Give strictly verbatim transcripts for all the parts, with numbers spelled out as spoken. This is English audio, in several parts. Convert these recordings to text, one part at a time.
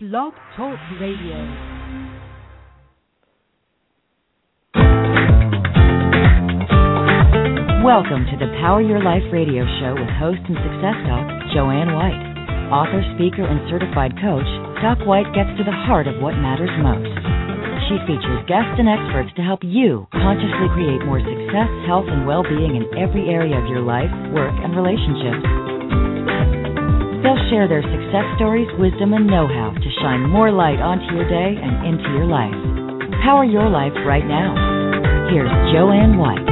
Blog Talk Radio. Welcome to the Power Your Life radio show with host and success doc, Joanne White. Author, speaker, and certified coach, Doc White gets to the heart of what matters most. She features guests and experts to help you consciously create more success, health, and well-being in every area of your life, work, and relationships. They'll share their success stories, wisdom, and know-how to shine more light onto your day and into your life. Power your life right now. Here's Joanne White.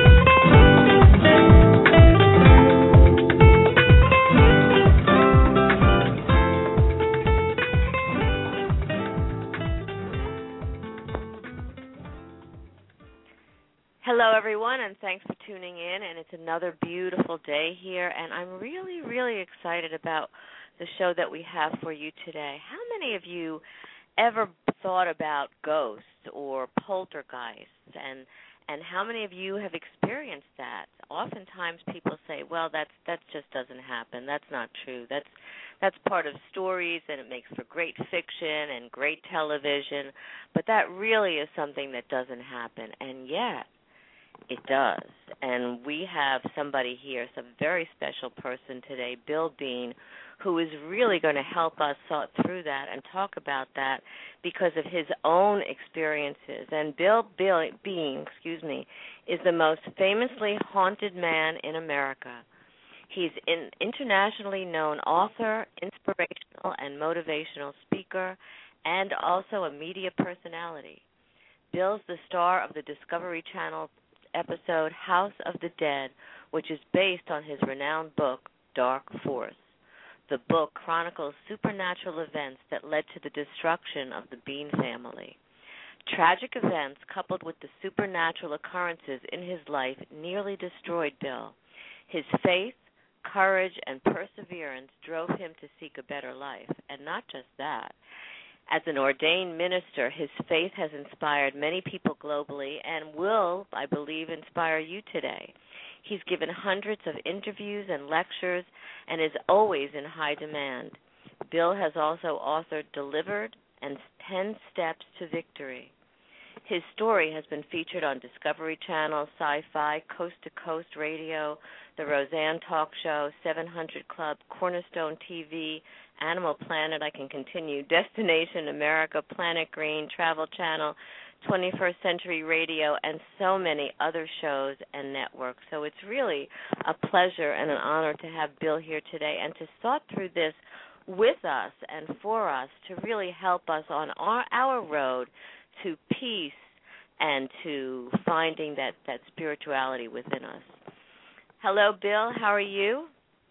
Hello, everyone, and thanks for tuning in. And it's another beautiful day here, and I'm really, really excited about the show that we have for you today. How many of you ever thought about ghosts or poltergeists, and and how many of you have experienced that? Oftentimes, people say, "Well, that's that just doesn't happen. That's not true. That's that's part of stories, and it makes for great fiction and great television, but that really is something that doesn't happen." And yet, it does. And we have somebody here, some very special person today, Bill Bean, who is really going to help us sort through that and talk about that because of his own experiences. And Bill, Bill Bean, excuse me, is the most famously haunted man in America. He's an internationally known author, inspirational and motivational speaker, and also a media personality. Bill's the star of the Discovery Channel episode House of the Dead, which is based on his renowned book, Dark Force. The book chronicles supernatural events that led to the destruction of the Bean family. Tragic events coupled with the supernatural occurrences in his life nearly destroyed Bill. His faith, courage, and perseverance drove him to seek a better life. And not just that. As an ordained minister, his faith has inspired many people globally and will, I believe, inspire you today. He's given hundreds of interviews and lectures and is always in high demand. Bill has also authored Delivered and ten Steps to Victory. His story has been featured on Discovery Channel, Sci-Fi, Coast to Coast Radio, The Roseanne Talk Show, seven hundred Club, Cornerstone T V, Animal Planet, I can continue, Destination America, Planet Green, Travel Channel, twenty-first Century Radio, and so many other shows and networks. So it's really a pleasure and an honor to have Bill here today and to thought through this with us and for us to really help us on our, our road to peace and to finding that, that spirituality within us. Hello, Bill. How are you?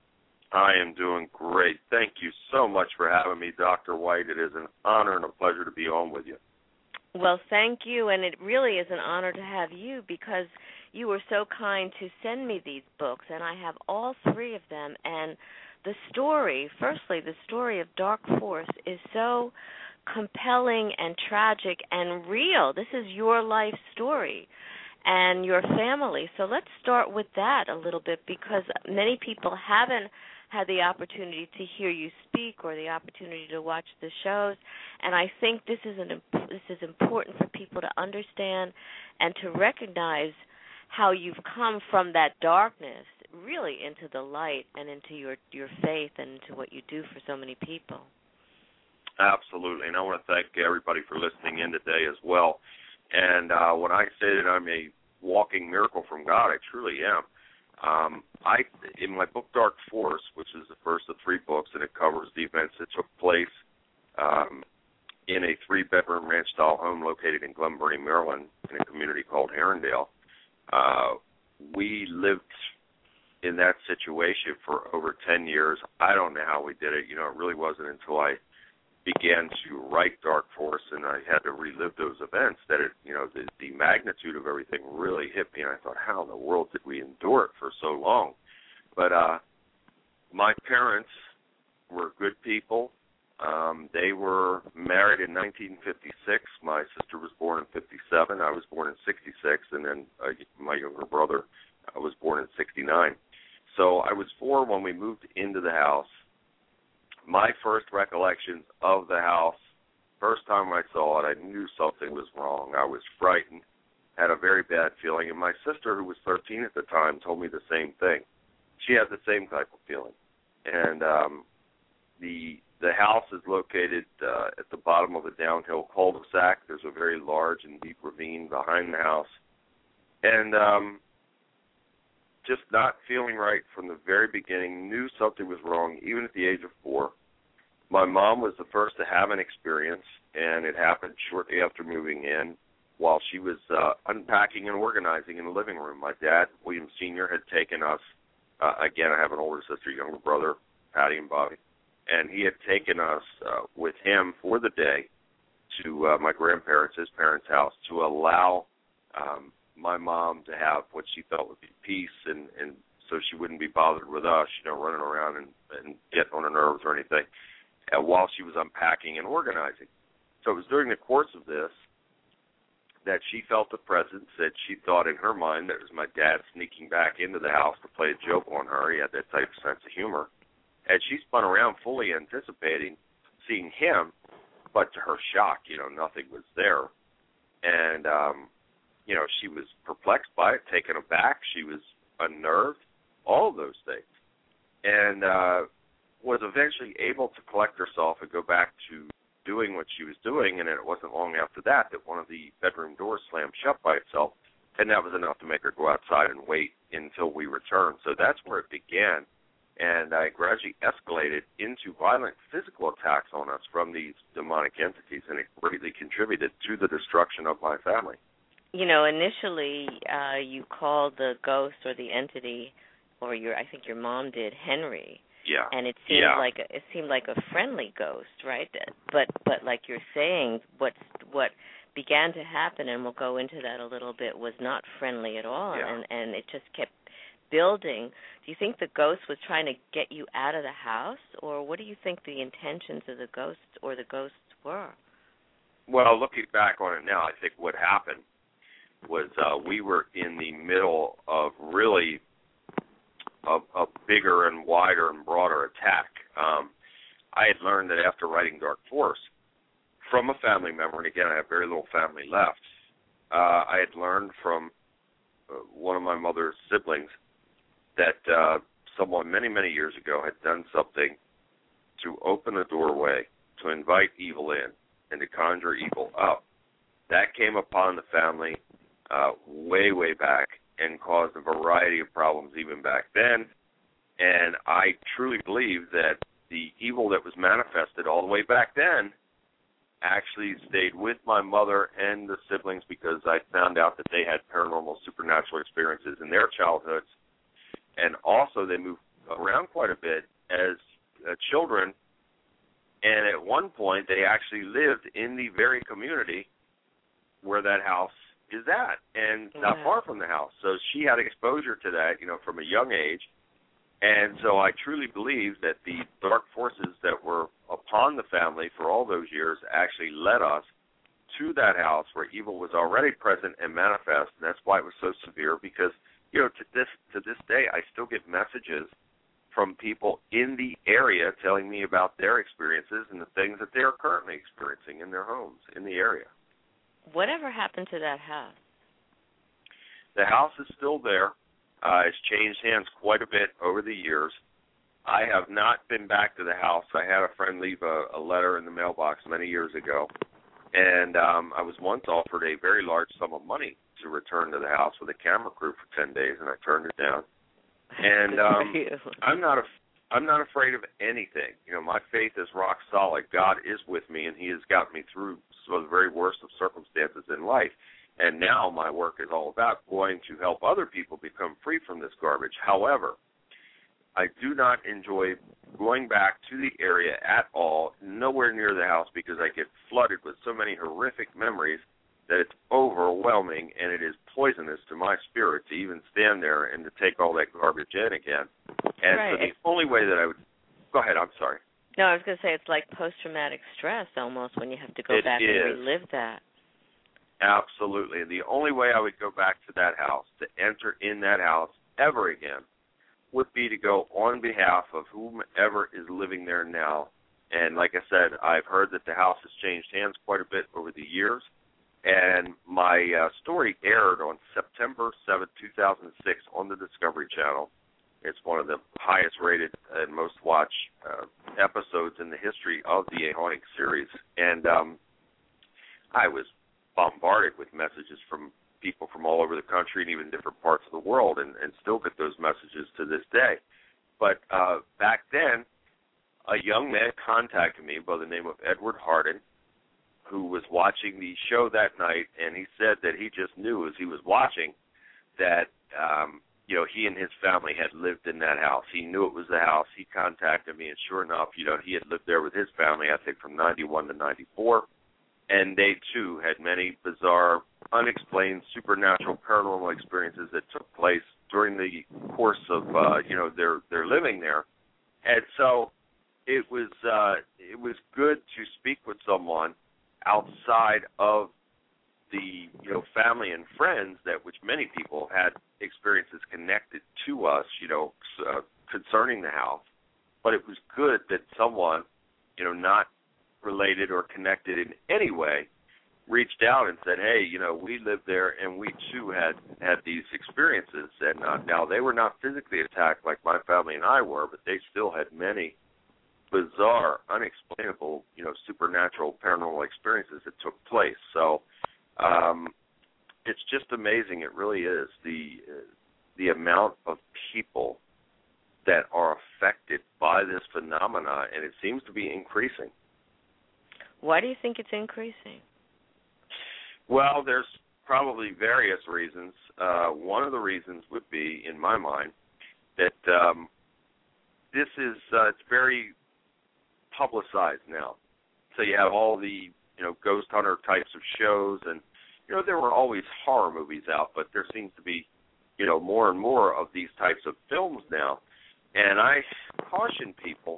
I am doing great. Thank you so much for having me, Doctor White. It is an honor and a pleasure to be on with you. Well, thank you, and it really is an honor to have you because you were so kind to send me these books, and I have all three of them. And the story, firstly, the story of Dark Force is so compelling and tragic and real. This is your life story and your family. So let's start with that a little bit because many people haven't had the opportunity to hear you speak or the opportunity to watch the shows, and I think this is an this is important for people to understand and to recognize how you've come from that darkness really into the light and into your, your faith and into what you do for so many people. Absolutely, and I want to thank everybody for listening in today as well. And uh, when I say that I'm a walking miracle from God, I truly am. Um, I, in my book Dark Force, which is the first of three books, and it covers the events that took place um, in a three-bedroom ranch-style home located in Glenburnie, Maryland, in a community called Herondale. Uh, we lived in that situation for over ten years. I don't know how we did it. You know, it really wasn't until I began to write Dark Force and I had to relive those events that it, you know, the, the magnitude of everything really hit me, and I thought, how in the world did we endure it for so long? But uh, my parents were good people. Um, they were married in nineteen fifty-six. My sister was born in fifty-seven. I was born in sixty-six, and then uh, my younger brother uh, was born in sixty-nine. So I was four when we moved into the house. my first recollections of the house, first time I saw it, I knew something was wrong. I was frightened, had a very bad feeling, and my sister, who was thirteen at the time, told me the same thing. She had the same type of feeling. And um, the the house is located uh, at the bottom of a downhill cul-de-sac. There's a very large and deep ravine behind the house. And um, just not feeling right from the very beginning, knew something was wrong, even at the age of four. My mom was the first to have an experience, and it happened shortly after moving in while she was uh, unpacking and organizing in the living room. My dad, William Senior, had taken us, uh, again, I have an older sister, younger brother, Patty and Bobby, and he had taken us uh, with him for the day to uh, my grandparents' his parents' house to allow um, my mom to have what she felt would be peace, and, and so she wouldn't be bothered with us, you know, running around and, and getting on her nerves or anything, uh, while she was unpacking and organizing. So it was during the course of this that she felt a presence that she thought in her mind that it was my dad sneaking back into the house to play a joke on her. He had that type of sense of humor. And she spun around fully anticipating seeing him, but to her shock, you know, nothing was there. And, um, you know, she was perplexed by it, taken aback. She was unnerved, all of those things. And uh, was eventually able to collect herself and go back to doing what she was doing, and it wasn't long after that that one of the bedroom doors slammed shut by itself, and that was enough to make her go outside and wait until we returned. So that's where it began, and I gradually escalated into violent physical attacks on us from these demonic entities, and it greatly contributed to the destruction of my family. You know, initially uh, you called the ghost or the entity, or your I think your mom did, Henry. Yeah. And it seemed yeah. like a, it seemed like a friendly ghost, right? But but like you're saying, what what began to happen, and we'll go into that a little bit, was not friendly at all, yeah. and and it just kept building. Do you think the ghost was trying to get you out of the house, or what do you think the intentions of the ghost or the ghosts were? Well, looking back on it now, I think what happened was uh, we were in the middle of really a, a bigger and wider and broader attack. Um, I had learned that after writing Dark Force from a family member, and again, I have very little family left, uh, I had learned from uh, one of my mother's siblings that uh, someone many, many years ago had done something to open a doorway to invite evil in and to conjure evil up. That came upon the family uh, way, way back, and caused a variety of problems even back then. And I truly believe that the evil that was manifested all the way back then actually stayed with my mother and the siblings, because I found out that they had paranormal, supernatural experiences in their childhoods. And also they moved around quite a bit as uh, children. And at one point they actually lived in the very community where that house is that, and not yeah. far from the house. So she had exposure to that, you know, from a young age. And so I truly believe that the dark forces that were upon the family for all those years actually led us to that house where evil was already present and manifest, and that's why it was so severe, because, you know, to this to this day, I still get messages from people in the area telling me about their experiences and the things that they are currently experiencing in their homes in the area. Whatever happened to that house? The house is still there. Uh, it's changed hands quite a bit over the years. I have not been back to the house. I had a friend leave a, a letter in the mailbox many years ago, and um, I was once offered a very large sum of money to return to the house with a camera crew for ten days, and I turned it down. And um, I'm not a I'm not afraid of anything. You know, my faith is rock solid. God is with me, and he has gotten me through some of the very worst of circumstances in life. And now my work is all about going to help other people become free from this garbage. However, I do not enjoy going back to the area at all, nowhere near the house, because I get flooded with so many horrific memories that it's overwhelming, and it is poisonous to my spirit to even stand there and to take all that garbage in again. And right. so the it's, only way that I would – go ahead, I'm sorry. No, I was going to say it's like post-traumatic stress almost when you have to go it back is. and relive that. Absolutely. And the only way I would go back to that house, to enter in that house ever again, would be to go on behalf of whomever is living there now. And like I said, I've heard that the house has changed hands quite a bit over the years. And my uh, story aired on September seventh, two thousand six on the Discovery Channel. It's one of the highest-rated and most-watched uh, episodes in the history of the A Haunting series. And um, I was bombarded with messages from people from all over the country and even different parts of the world, and, and still get those messages to this day. But uh, back then, a young man contacted me by the name of Edward Hardin, who was watching the show that night, and he said that he just knew as he was watching that, um, you know, he and his family had lived in that house. He knew it was the house. He contacted me, and sure enough, you know, he had lived there with his family, I think, from ninety-one to ninety-four, and they, too, had many bizarre, unexplained, supernatural, paranormal experiences that took place during the course of, uh, you know, their, their living there. And so it was uh, it was good to speak with someone outside of the, you know, family and friends that which many people had experiences connected to us, you know, uh, concerning the house. But it was good that someone, you know, not related or connected in any way, reached out and said, hey, you know, we lived there and we too had had these experiences. And uh, now they were not physically attacked like my family and I were, but they still had many bizarre, unexplainable, you know, supernatural, paranormal experiences that took place. So um, it's just amazing. It really is the uh, the amount of people that are affected by this phenomena, and it seems to be increasing. Why do you think it's increasing? Well, there's probably various reasons. Uh, one of the reasons would be, in my mind, that um, this is uh, it's very publicized now. So you have all the, you know, ghost hunter types of shows, and, you know, there were always horror movies out, but there seems to be, you know, more and more of these types of films now. And I caution people,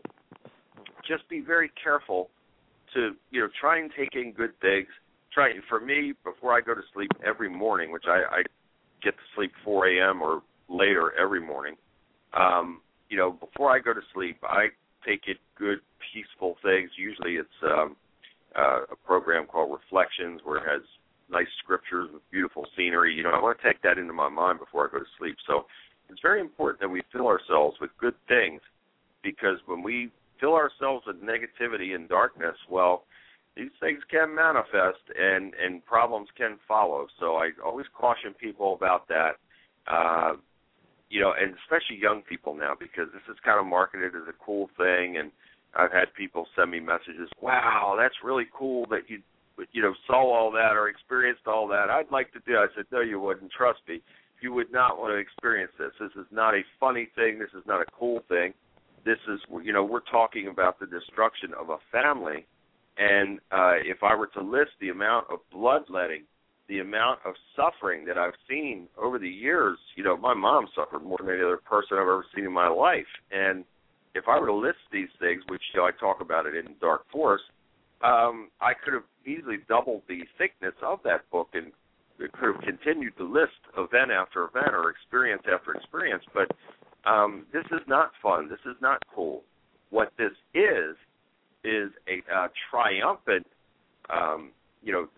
just be very careful to, you know, try and take in good things. Try, for me, before I go to sleep every morning, which I, I get to sleep four a.m. or later every morning, um, you know, before I go to sleep, I take in good, peaceful things. Usually it's um, uh, a program called Reflections, where it has nice scriptures with beautiful scenery. You know, I want to take that into my mind before I go to sleep. So it's very important that we fill ourselves with good things, because when we fill ourselves with negativity and darkness, well, these things can manifest and, and problems can follow. So I always caution people about that, uh, you know, and especially young people now, because this is kind of marketed as a cool thing. And I've had people send me messages, wow, that's really cool that you, you know, saw all that or experienced all that. I'd like to do it. I said, no, you wouldn't. Trust me. You would not want to experience this. This is not a funny thing. This is not a cool thing. This is, you know, we're talking about the destruction of a family. And uh, if I were to list the amount of bloodletting, the amount of suffering that I've seen over the years, you know, my mom suffered more than any other person I've ever seen in my life. And if I were to list these things, which, you know, I talk about it in Dark Force, um, I could have easily doubled the thickness of that book, and it could have continued to list event after event or experience after experience. But um, this is not fun. This is not cool. What this is, is a uh, triumphant, um, you know,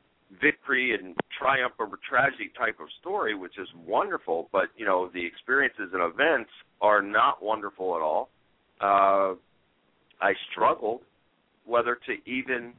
victory and triumph over tragedy type of story, which is wonderful, but, you know, the experiences and events are not wonderful at all. Uh, I struggled whether to even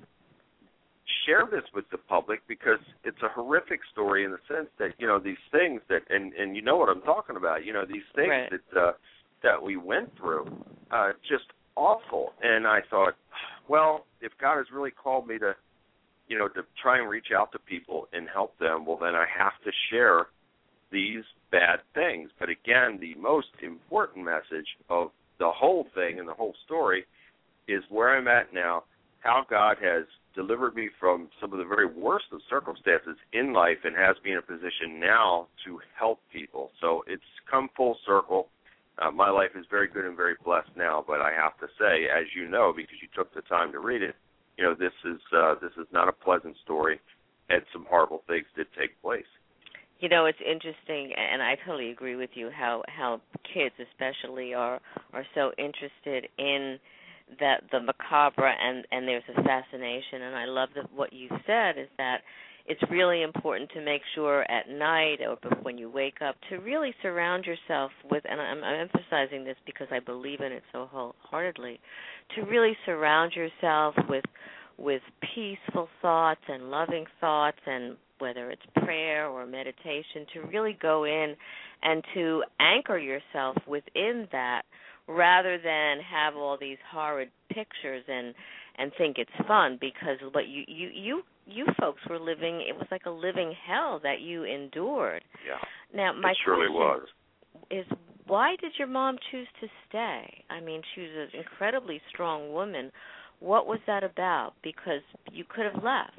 share this with the public, because it's a horrific story in the sense that, you know, these things that, and, and you know what I'm talking about, you know, these things right. that uh, that we went through, uh, just awful. And I thought, well, if God has really called me to, you know, to try and reach out to people and help them, well, then I have to share these bad things. But again, the most important message of the whole thing and the whole story is where I'm at now, how God has delivered me from some of the very worst of circumstances in life and has me in a position now to help people. So it's come full circle. Uh, my life is very good and very blessed now, but I have to say, as you know, because you took the time to read it, you know, this is uh, this is not a pleasant story, and some horrible things did take place. You know, it's interesting, and I totally agree with you, how how kids especially are are so interested in that the macabre, and, and there's a fascination. And I love that what you said is that it's really important to make sure at night or when you wake up to really surround yourself with, and I'm, I'm emphasizing this because I believe in it so wholeheartedly, to really surround yourself with with peaceful thoughts and loving thoughts, and whether it's prayer or meditation, to really go in and to anchor yourself within that, rather than have all these horrid pictures and and think it's fun, because what you you you you folks were living, it was like a living hell that you endured. Yeah. Now, my it surely was. is, why did your mom choose to stay? I mean, she was an incredibly strong woman. What was that about? Because you could have left.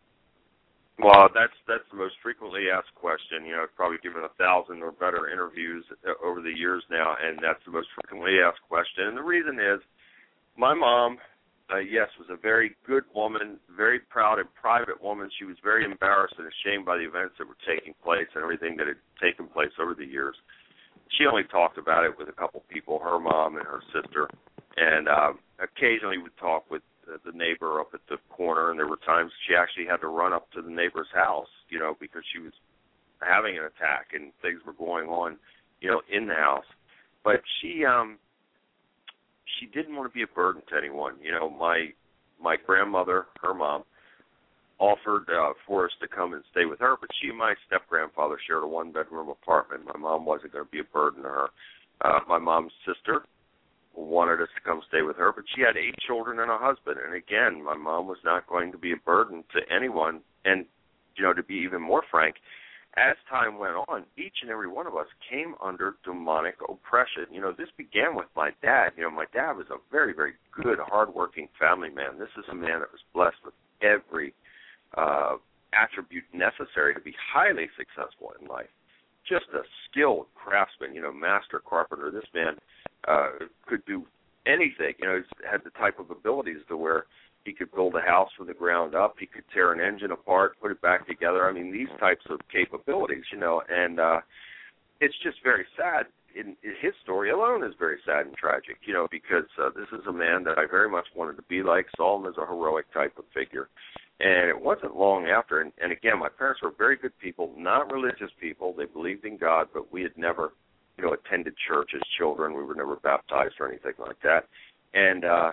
Well, that's that's the most frequently asked question. You know, I've probably given a thousand or better interviews over the years now, and that's the most frequently asked question. And the reason is, my mom, uh, yes, was a very good woman, very proud and private woman. She was very embarrassed and ashamed by the events that were taking place and everything that had taken place over the years. She only talked about it with a couple people, her mom and her sister, and uh, occasionally would talk with the neighbor up at the corner, and there were times she actually had to run up to the neighbor's house, you know, because she was having an attack and things were going on, you know, in the house. But she um she didn't want to be a burden to anyone. You know, my my grandmother, her mom, offered uh, for us to come and stay with her, but she and my step-grandfather shared a one-bedroom apartment. My mom wasn't going to be a burden to her. Uh, my mom's sister wanted us to come stay with her, but she had eight children and a husband. And again, my mom was not going to be a burden to anyone. And, you know, to be even more frank, as time went on, each and every one of us came under demonic oppression. You know, this began with my dad. You know, my dad was a very, very good, hardworking family man. This is a man that was blessed with every uh, attribute necessary to be highly successful in life. Just a skilled craftsman, you know, master carpenter. This man uh, could do anything. You know, he had the type of abilities to where he could build a house from the ground up. He could tear an engine apart, put it back together. I mean, these types of capabilities, you know, and uh, it's just very sad. In, in his story alone is very sad and tragic, you know, because uh, this is a man that I very much wanted to be like. Saw him as a heroic type of figure. And it wasn't long after, and, and again, my parents were very good people, not religious people. They believed in God, but we had never, you know, attended church as children. We were never baptized or anything like that. And uh,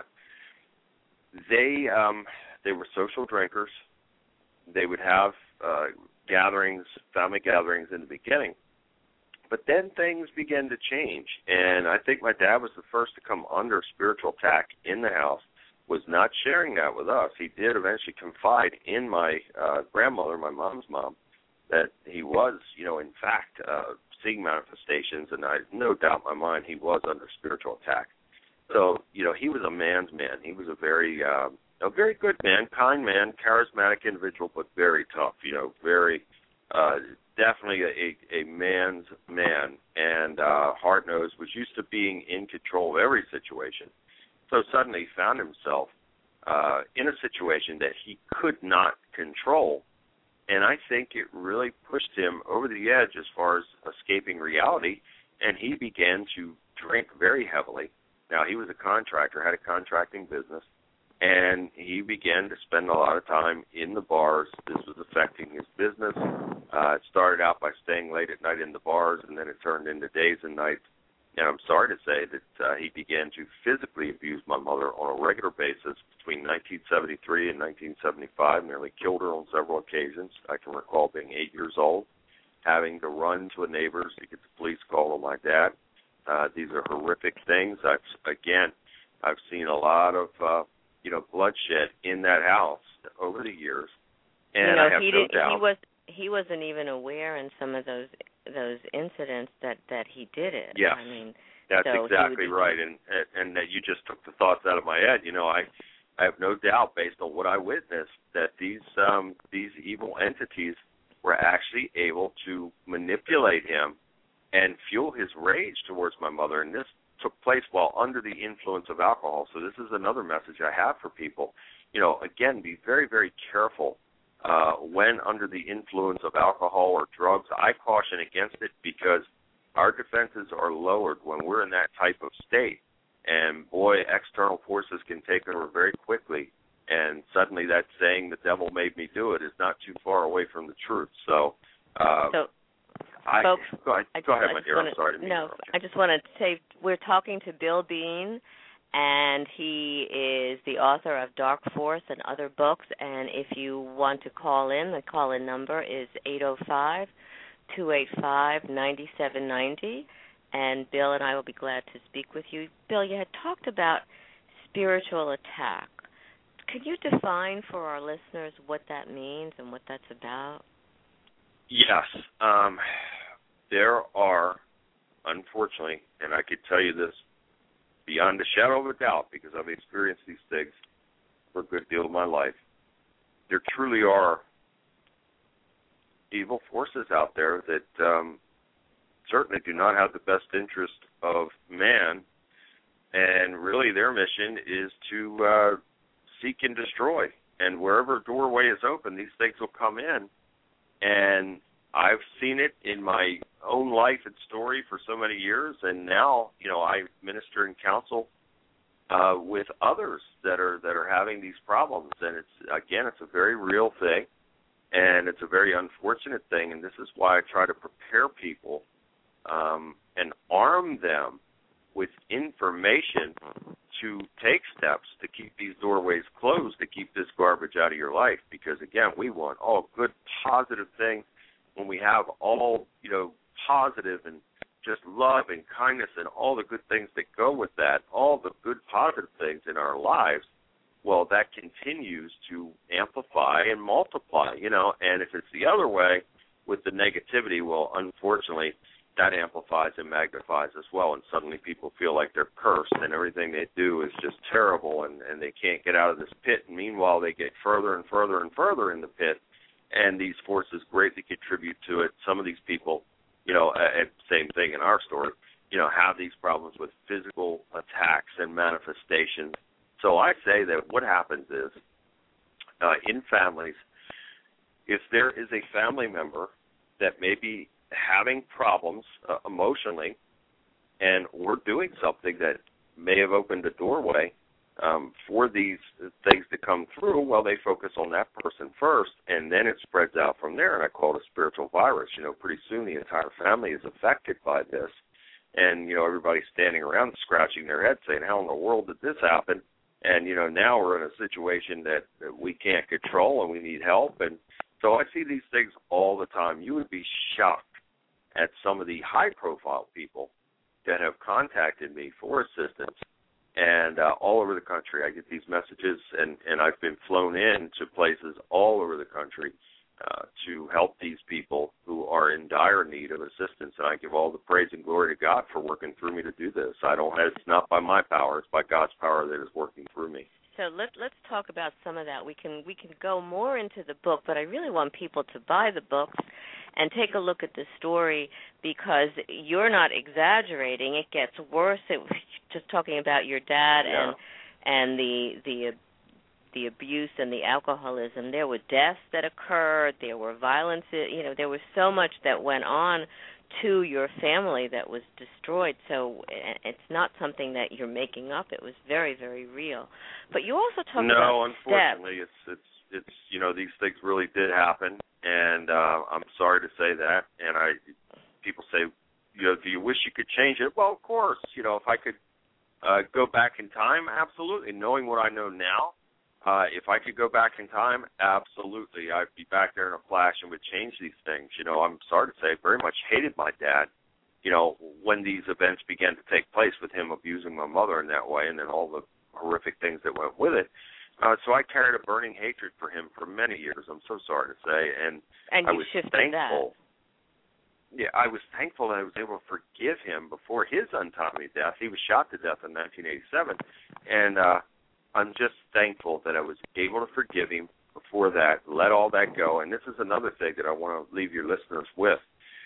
they um, they were social drinkers. They would have uh, gatherings, family gatherings in the beginning. But then things began to change, and I think my dad was the first to come under spiritual attack in the house. Was not sharing that with us. He did eventually confide in my uh, grandmother, my mom's mom, that he was, you know, in fact, uh, seeing manifestations, and I no doubt in my mind he was under spiritual attack. So, you know, he was a man's man. He was a very, uh, a very good man, kind man, charismatic individual, but very tough. You know, very, uh, definitely a, a man's man, and uh, hard-nosed, was used to being in control of every situation. So suddenly he found himself uh, in a situation that he could not control, and I think it really pushed him over the edge as far as escaping reality, and he began to drink very heavily. Now, he was a contractor, had a contracting business, and he began to spend a lot of time in the bars. This was affecting his business. Uh, it started out by staying late at night in the bars, and then it turned into days and nights. And I'm sorry to say that uh, he began to physically abuse my mother on a regular basis between nineteen seventy-three and nineteen seventy-five, nearly killed her on several occasions. I can recall being eight years old, having to run to a neighbor's to get the police call on my dad. Uh, these are horrific things. I've, again, I've seen a lot of, uh, you know, bloodshed in that house over the years, and you know, I have he no did, doubt. He was he wasn't even aware in some of those those incidents that, that he did it. Yes, I mean, that's so exactly right, and and that you just took the thoughts out of my head. You know, I I have no doubt, based on what I witnessed, that these um, these evil entities were actually able to manipulate him and fuel his rage towards my mother, and this took place while under the influence of alcohol. So this is another message I have for people. You know, again, be very, very careful uh, when under the influence of alcohol or drugs. I caution against it because our defenses are lowered when we're in that type of state. And, boy, external forces can take over very quickly. And suddenly that saying, the devil made me do it, is not too far away from the truth. So, uh, so I, folks, go ahead, I go just, ahead I my just dear. wanna, I'm sorry to No, I just want to say we're talking to Bill Bean, and he is the author of Dark Force and other books. And if you want to call in, the call-in number is eight oh five, two eight five, nine seven nine zero. And Bill and I will be glad to speak with you. Bill, you had talked about spiritual attack. Could you define for our listeners what that means and what that's about? Yes. Um, there are, unfortunately, and I could tell you this beyond a shadow of a doubt because I've experienced these things for a good deal of my life, there truly are evil forces out there that um, certainly do not have the best interest of man, and really their mission is to uh, seek and destroy. And wherever a doorway is open, these things will come in. And I've seen it in my own life and story for so many years, and now, you know, I minister and counsel uh, with others that are that are having these problems. And it's again, it's a very real thing, and it's a very unfortunate thing. And this is why I try to prepare people um, and arm them with information to take steps to keep these doorways closed, to keep this garbage out of your life. Because, again, we want all good, positive things. When we have all, you know, positive and just love and kindness and all the good things that go with that, all the good, positive things in our lives, well, that continues to amplify and multiply, you know. And if it's the other way with the negativity, well, unfortunately, that amplifies and magnifies as well, and suddenly people feel like they're cursed and everything they do is just terrible and, and they can't get out of this pit. And meanwhile, they get further and further and further in the pit, and these forces greatly contribute to it. Some of these people, you know, uh, same thing in our story, you know, have these problems with physical attacks and manifestations. So I say that what happens is, uh, in families, if there is a family member that may be having problems uh, emotionally, and we're doing something that may have opened a doorway um, for these things to come through, well, they focus on that person first, and then it spreads out from there, and I call it a spiritual virus. You know, pretty soon the entire family is affected by this, and, you know, everybody's standing around scratching their head saying, how in the world did this happen? And, you know, now we're in a situation that, that we can't control and we need help. And so I see these things all the time. You would be shocked at some of the high-profile people that have contacted me for assistance, and uh, all over the country. I get these messages, and, and I've been flown in to places all over the country uh, to help these people who are in dire need of assistance, and I give all the praise and glory to God for working through me to do this. I don't. It's not by my power. It's by God's power that is working through me. So let, let's talk about some of that. We can we can go more into the book, but I really want people to buy the books and take a look at the story, because you're not exaggerating. It gets worse. It was just talking about your dad yeah. and and the the the abuse and the alcoholism. There were deaths that occurred. There were violence. You know, there was so much that went on to your family that was destroyed. So it's not something that you're making up. It was very, very real. But you also talk no, about No, unfortunately, steps. it's it's it's you know, these things really did happen, and uh, I'm sorry to say that. And I, people say, you know, do you wish you could change it? Well, of course. You know, if I could uh, go back in time, absolutely. Knowing what I know now, uh, if I could go back in time, absolutely, I'd be back there in a flash and would change these things. You know, I'm sorry to say, I very much hated my dad, you know, when these events began to take place with him abusing my mother in that way, and then all the horrific things that went with it. Uh, so I carried a burning hatred for him for many years, I'm so sorry to say, and, and I you was shifted thankful. That. Yeah, I was thankful that I was able to forgive him before his untimely death. He was shot to death in nineteen eighty-seven, and uh, I'm just thankful that I was able to forgive him before that, let all that go. And this is another thing that I want to leave your listeners with.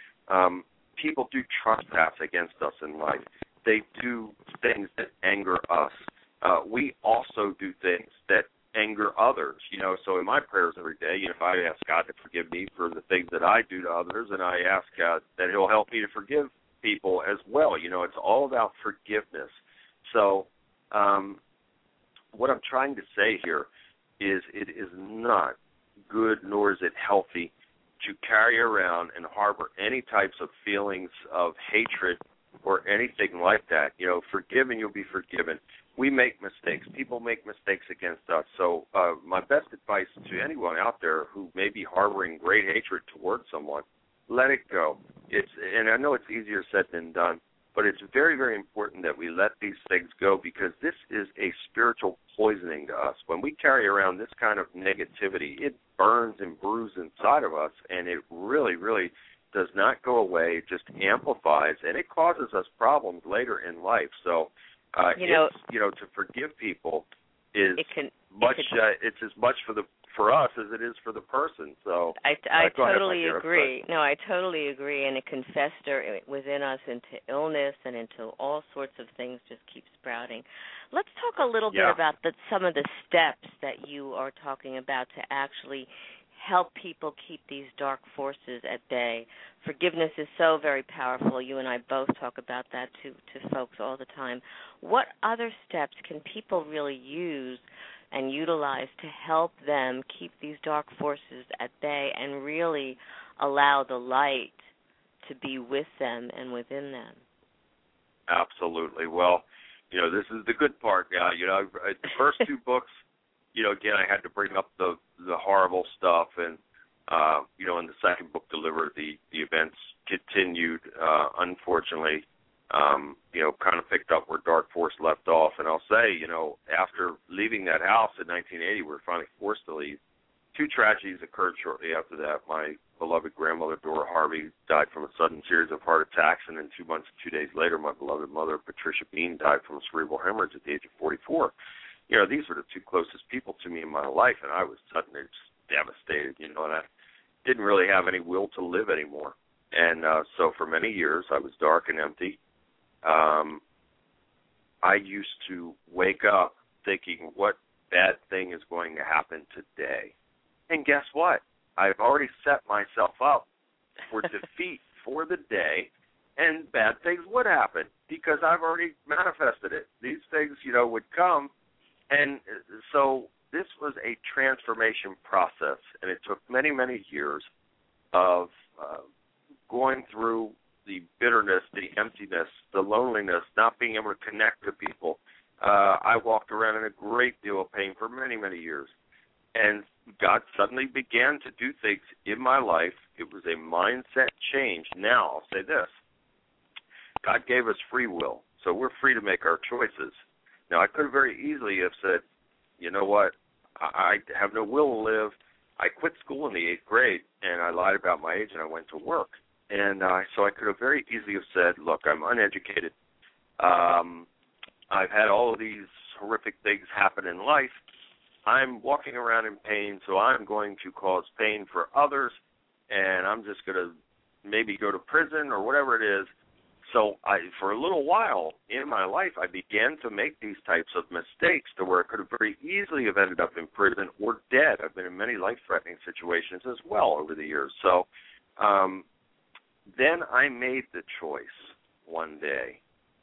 Um, people do trespass against us in life. They do things that anger us. Uh, we also do things that anger others. You know, so in my prayers every day, you know, I ask God to forgive me for the things that I do to others, and I ask God that He'll help me to forgive people as well. You know, it's all about forgiveness. So um, what I'm trying to say here is it is not good nor is it healthy to carry around and harbor any types of feelings of hatred or anything like that. You know, forgive and you'll be forgiven. We make mistakes. People make mistakes against us. So uh, my best advice to anyone out there who may be harboring great hatred towards someone, let it go. It's, and I know it's easier said than done, but it's very, very important that we let these things go, because this is a spiritual poisoning to us. When we carry around this kind of negativity, it burns and brews inside of us, and it really, really does not go away. It just amplifies, and it causes us problems later in life. So, uh, you know, it's, you know, to forgive people is it can, much. it can, uh, it's as much for the for us as it is for the person. So I, I uh, totally ahead, agree. No, I totally agree, and it can fester within us into illness and into all sorts of things. Just keep sprouting. Let's talk a little yeah. bit about the, some of the steps that you are talking about to actually help people keep these dark forces at bay. Forgiveness is so very powerful. You and I both talk about that to, to folks all the time. What other steps can people really use and utilize to help them keep these dark forces at bay and really allow the light to be with them and within them? Absolutely. Well, you know, this is the good part. Uh, you know, the first two books, you know, again, I had to bring up the the horrible stuff, and uh, you know, in the second book, Delivered, the the events continued. Uh, unfortunately, um, you know, kind of picked up where Dark Force left off. And I'll say, you know, after leaving that house in nineteen eighty, we were finally forced to leave. Two tragedies occurred shortly after that. My beloved grandmother, Dora Harvey, died from a sudden series of heart attacks, and then two months, two days later, my beloved mother, Patricia Bean, died from a cerebral hemorrhage at the age of forty-four. You know, these were the two closest people to me in my life, and I was suddenly just devastated, you know, and I didn't really have any will to live anymore. And uh, so for many years, I was dark and empty. Um, I used to wake up thinking, what bad thing is going to happen today? And guess what? I've already set myself up for defeat for the day, and bad things would happen because I've already manifested it. These things, you know, would come. And so this was a transformation process, and it took many, many years of uh, going through the bitterness, the emptiness, the loneliness, not being able to connect to people. Uh, I walked around in a great deal of pain for many, many years. And God suddenly began to do things in my life. It was a mindset change. Now, I'll say this. God gave us free will, so we're free to make our choices. Now, I could have very easily have said, you know what, I have no will to live. I quit school in the eighth grade, and I lied about my age, and I went to work. And uh, so I could have very easily have said, look, I'm uneducated. Um, I've had all of these horrific things happen in life. I'm walking around in pain, so I'm going to cause pain for others, and I'm just going to maybe go to prison or whatever it is. So I, for a little while in my life, I began to make these types of mistakes to where I could have very easily have ended up in prison or dead. I've been in many life-threatening situations as well over the years. So um, then I made the choice one day.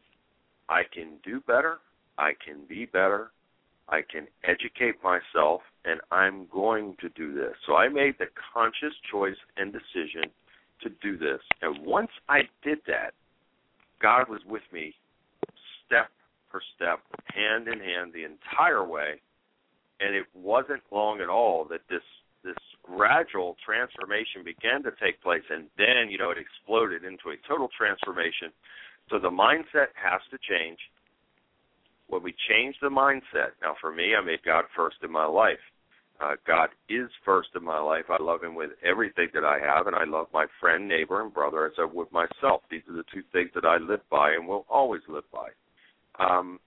I can do better. I can be better. I can educate myself, and I'm going to do this. So I made the conscious choice and decision to do this. And once I did that, God was with me step for step, hand in hand, the entire way. And it wasn't long at all that this this gradual transformation began to take place. And then, you know, it exploded into a total transformation. So the mindset has to change. When we change the mindset, now for me, I made God first in my life. Uh, God is first in my life. I love him with everything that I have, and I love my friend, neighbor, and brother as I would myself. These are the two things that I live by and will always live by. Um,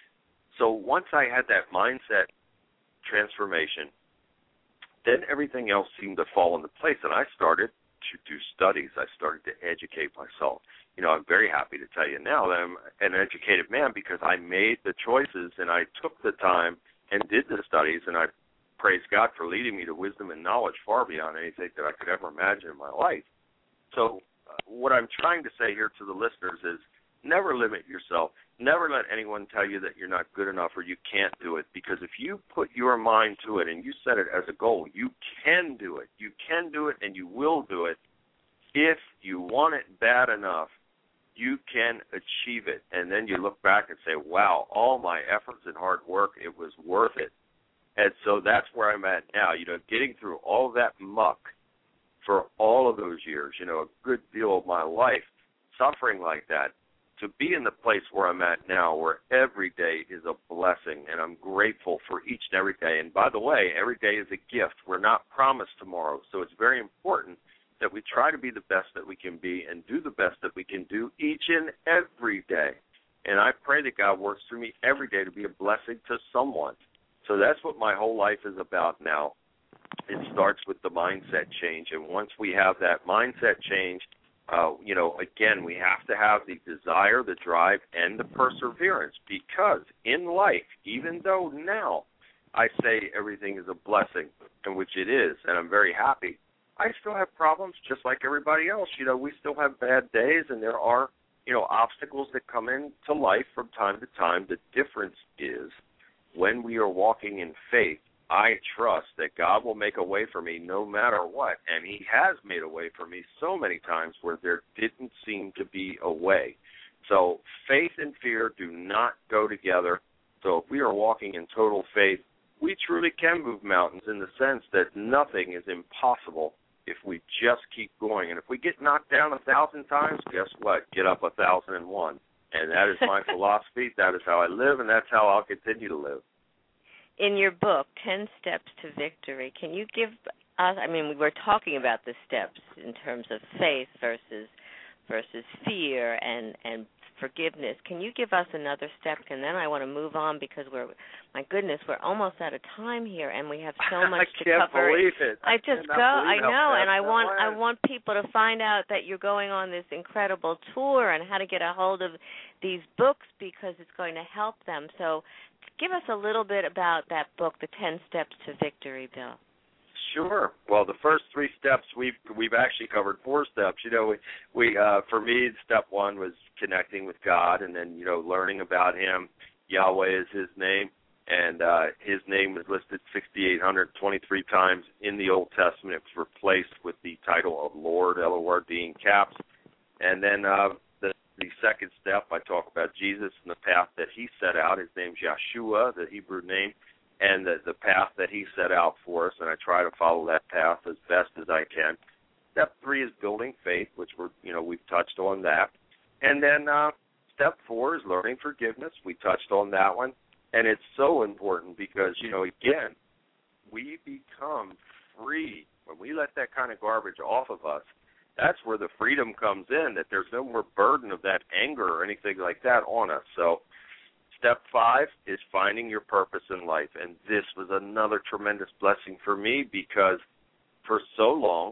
so once I had that mindset transformation, then everything else seemed to fall into place, and I started to do studies. I started to educate myself. You know, I'm very happy to tell you now that I'm an educated man because I made the choices and I took the time and did the studies, and I praise God for leading me to wisdom and knowledge far beyond anything that I could ever imagine in my life. So uh, what I'm trying to say here to the listeners is never limit yourself. Never let anyone tell you that you're not good enough or you can't do it, because if you put your mind to it and you set it as a goal, you can do it. You can do it and you will do it. If you want it bad enough, you can achieve it. And then you look back and say, wow, all my efforts and hard work, it was worth it. And so that's where I'm at now, you know, getting through all that muck for all of those years, you know, a good deal of my life, suffering like that, to be in the place where I'm at now, where every day is a blessing, and I'm grateful for each and every day. And by the way, every day is a gift. We're not promised tomorrow, so it's very important that we try to be the best that we can be and do the best that we can do each and every day. And I pray that God works through me every day to be a blessing to someone. So that's what my whole life is about now. It starts with the mindset change, and once we have that mindset change, Uh, you know, again, we have to have the desire, the drive, and the perseverance, because in life, even though now I say everything is a blessing, and which it is, and I'm very happy, I still have problems just like everybody else. You know, we still have bad days, and there are, you know, obstacles that come into life from time to time. The difference is when we are walking in faith, I trust that God will make a way for me no matter what, and he has made a way for me so many times where there didn't seem to be a way. So faith and fear do not go together. So if we are walking in total faith, we truly can move mountains in the sense that nothing is impossible if we just keep going. And if we get knocked down a thousand times, guess what? Get up a thousand and one. And that is my philosophy. That is how I live, and that's how I'll continue to live. In your book, ten Steps to Victory, can you give us, I mean, we were talking about the steps in terms of faith versus versus fear and, and forgiveness. Can you give us another step? And then I want to move on because we're, my goodness, we're almost out of time here, and we have so much to cover. I can't believe it. I just I go, I know, and I want went. I want people to find out that you're going on this incredible tour and how to get a hold of these books because it's going to help them. So give us a little bit about that book, The ten Steps to Victory, Bill. Sure. Well, the first three steps, we've we've actually covered four steps. You know, we, we uh, for me, step one was connecting with God, and then, you know, learning about him. Yahweh is his name, and uh, his name was listed six thousand eight hundred twenty-three times in the Old Testament. It was replaced with the title of Lord, L O R D in caps. And then uh, the, the second step, I talk about Jesus and the path that he set out. His name's Yeshua, the Hebrew name, and the, the path that he set out for us, and I try to follow that path as best as I can. Step three is building faith, which we're, you know, we've touched on that. And then uh, step four is learning forgiveness. We touched on that one. And it's so important because, you know, again, we become free. When we let that kind of garbage off of us, that's where the freedom comes in, that there's no more burden of that anger or anything like that on us. So step five is finding your purpose in life. And this was another tremendous blessing for me because for so long,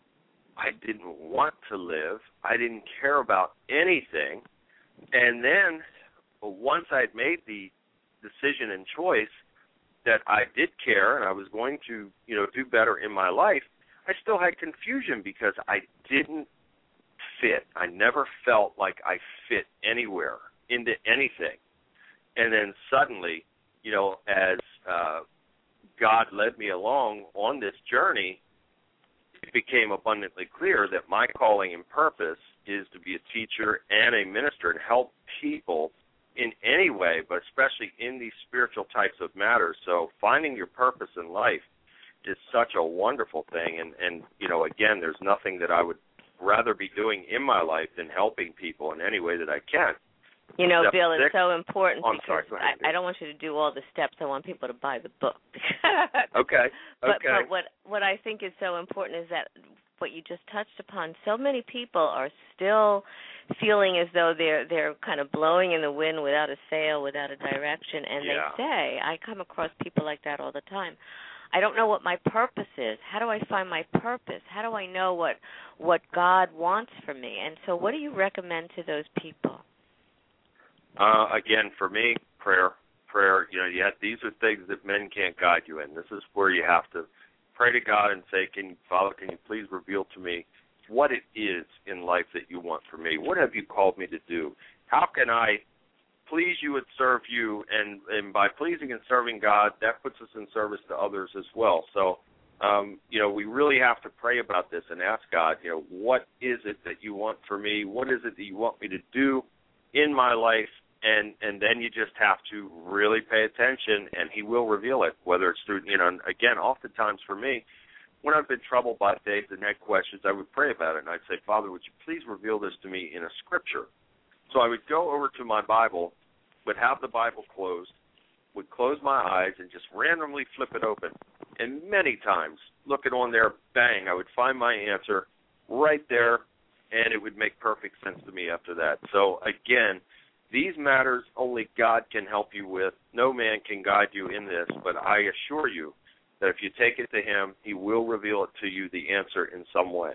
I didn't want to live. I didn't care about anything. And then once I'd made the decision and choice that I did care and I was going to, you know, do better in my life, I still had confusion because I didn't fit. I never felt like I fit anywhere into anything. And then suddenly, you know, as uh, God led me along on this journey, it became abundantly clear that my calling and purpose is to be a teacher and a minister and help people in any way, but especially in these spiritual types of matters. So finding your purpose in life is such a wonderful thing. And, and, you know, again, there's nothing that I would rather be doing in my life than helping people in any way that I can. You know, Step Bill, six. it's so important oh, I'm because sorry, ahead, I, I don't want you to do all the steps. I want people to buy the book. okay. But, okay. but what what I think is so important is that what you just touched upon, so many people are still feeling as though they're they're kind of blowing in the wind without a sail, without a direction. And yeah. they say, I come across people like that all the time, I don't know what my purpose is. How do I find my purpose? How do I know what what God wants from me? And so what do you recommend to those people? Uh, again, for me, prayer. prayer, you know, you have, these are things that men can't guide you in. This is where you have to pray to God and say, can Father, can you please reveal to me what it is in life that you want for me? What have you called me to do? How can I please you and serve you? And, and by pleasing and serving God, that puts us in service to others as well. So, um, you know, we really have to pray about this and ask God, you know, what is it that you want for me? What is it that you want me to do in my life? And and then you just have to really pay attention, and he will reveal it, whether it's through, you know, and again, oftentimes for me, when I've been troubled by things and had questions, I would pray about it, and I'd say, Father, would you please reveal this to me in a scripture? So I would go over to my Bible, would have the Bible closed, would close my eyes and just randomly flip it open. And many times, looking on there, bang, I would find my answer right there, and it would make perfect sense to me after that. So again, these matters only God can help you with. No man can guide you in this, but I assure you that if you take it to him, he will reveal it to you, the answer, in some way.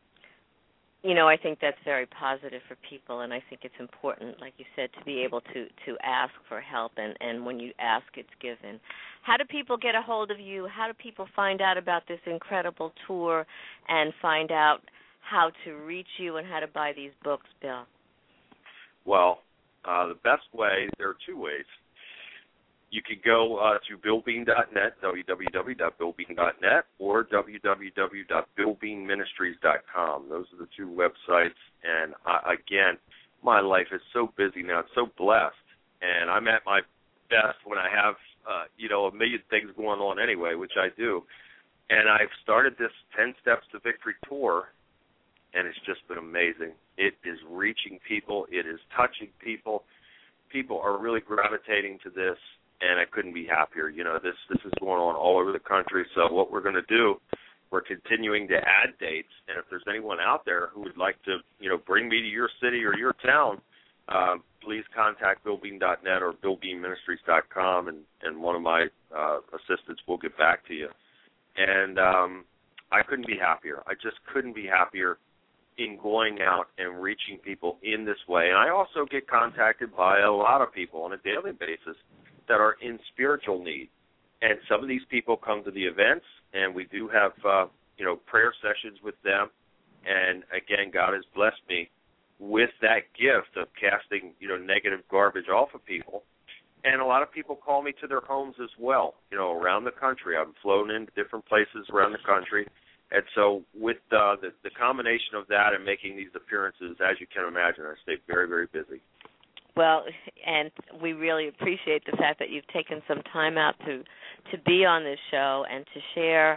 You know, I think that's very positive for people, and I think it's important, like you said, to be able to, to ask for help, and, and when you ask, it's given. How do people get a hold of you? How do people find out about this incredible tour and find out how to reach you and how to buy these books, Bill? Well, uh, the best way, there are two ways. You could go uh, to bill bean dot net, w w w dot bill bean dot net, or w w w dot bill bean ministries dot com. Those are the two websites. And, uh, again, my life is so busy now. It's so blessed. And I'm at my best when I have, uh, you know, a million things going on anyway, which I do. And I've started this ten Steps to Victory tour, and it's just been amazing. It is reaching people. It is touching people. People are really gravitating to this, and I couldn't be happier. You know, this this is going on all over the country. So what we're going to do, we're continuing to add dates, and if there's anyone out there who would like to, you know, bring me to your city or your town, uh, please contact bill bean dot net or bill bean ministries dot com, and, and one of my uh, assistants will get back to you. And um, I couldn't be happier. I just couldn't be happier in going out and reaching people in this way. And I also get contacted by a lot of people on a daily basis that are in spiritual need. And some of these people come to the events, and we do have, uh, you know, prayer sessions with them. And, again, God has blessed me with that gift of casting, you know, negative garbage off of people. And a lot of people call me to their homes as well, you know, around the country. I've flown into different places around the country. And so with uh, the, the combination of that and making these appearances, as you can imagine, I stay very, very busy. Well, and we really appreciate the fact that you've taken some time out to, to be on this show and to share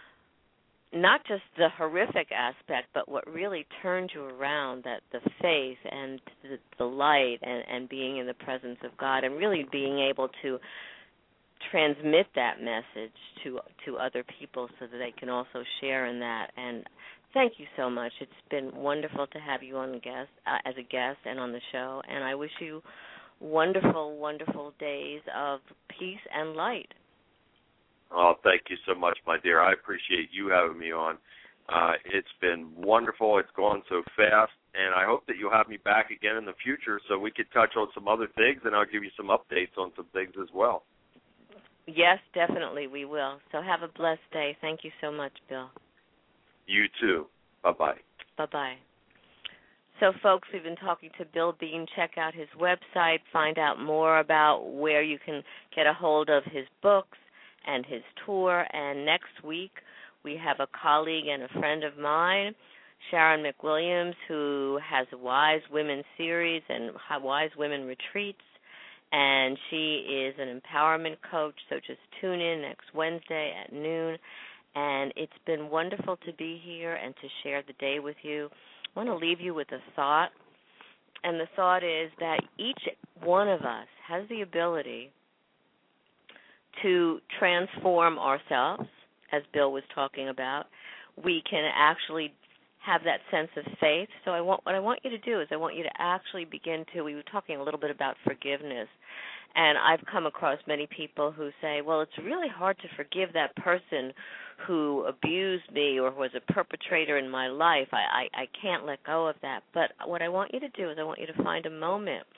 not just the horrific aspect, but what really turned you around, that the faith and the, the light and, and being in the presence of God, and really being able to transmit that message to to other people so that they can also share in that. And thank you so much. It's been wonderful to have you on the guest uh, as a guest and on the show. And I wish you wonderful, wonderful days of peace and light. Oh, thank you so much, my dear. I appreciate you having me on. Uh, it's been wonderful. It's gone so fast, and I hope that you'll have me back again in the future so we could touch on some other things, and I'll give you some updates on some things as well. Yes, definitely, we will. So have a blessed day. Thank you so much, Bill. You too. Bye-bye. Bye-bye. So, folks, we've been talking to Bill Bean. Check out his website. Find out more about where you can get a hold of his books and his tour. And next week, we have a colleague and a friend of mine, Sharon McWilliams, who has a Wise Women series and Wise Women retreats. And she is an empowerment coach, so just tune in next Wednesday at noon. And it's been wonderful to be here and to share the day with you. I want to leave you with a thought, and the thought is that each one of us has the ability to transform ourselves, as Bill was talking about. We can actually have that sense of faith. So I want what I want you to do is I want you to actually begin to, we were talking a little bit about forgiveness, and I've come across many people who say, well, it's really hard to forgive that person who abused me or was a perpetrator in my life. I, I, I can't let go of that. But what I want you to do is I want you to find a moment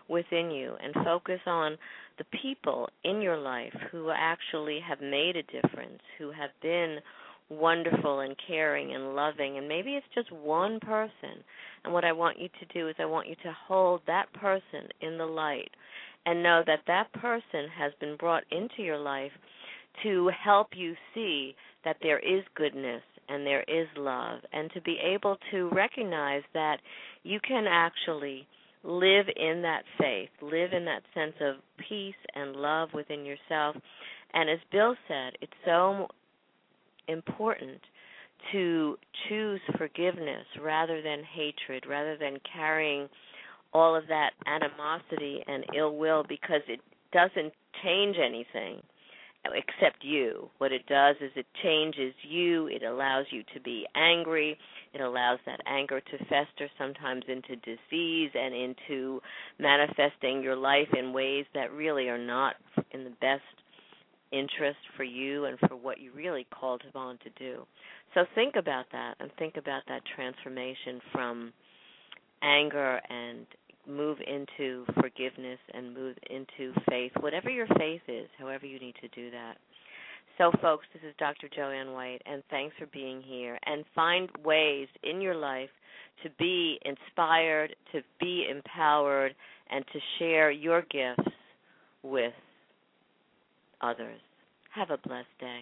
within you and focus on the people in your life who actually have made a difference, who have been wonderful and caring and loving, and maybe it's just one person. And what I want you to do is I want you to hold that person in the light and know that that person has been brought into your life to help you see that there is goodness and there is love, and to be able to recognize that you can actually live in that faith, live in that sense of peace and love within yourself. And as Bill said, it's so important to choose forgiveness rather than hatred, rather than carrying all of that animosity and ill will, because it doesn't change anything except you. What it does is it changes you. It allows you to be angry. It allows that anger to fester sometimes into disease and into manifesting your life in ways that really are not in the best interest for you and for what you really called on to do. So think about that, and think about that transformation from anger and move into forgiveness and move into faith, whatever your faith is, however you need to do that. So, folks, this is Doctor Joanne White, and thanks for being here. And find ways in your life to be inspired, to be empowered, and to share your gifts with others. Have a blessed day.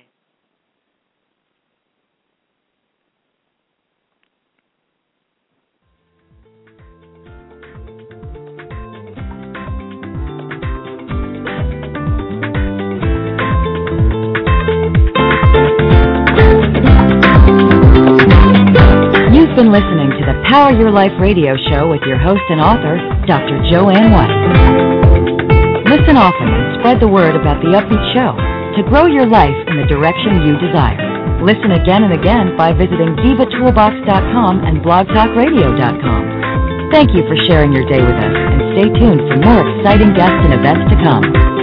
You've been listening to the Power Your Life radio show with your host and author, Doctor Joanne White. Listen often and spread the word about the Upbeat Show to grow your life in the direction you desire. Listen again and again by visiting diva toolbox dot com and blog talk radio dot com. Thank you for sharing your day with us, and stay tuned for more exciting guests and events to come.